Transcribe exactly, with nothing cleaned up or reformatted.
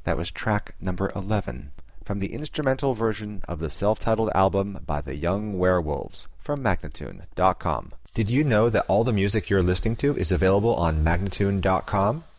That was track number eleven from the instrumental version of the self-titled album by the Young Werewolves from Magnatune dot com. Did you know that all the music you're listening to is available on Magnatune dot com?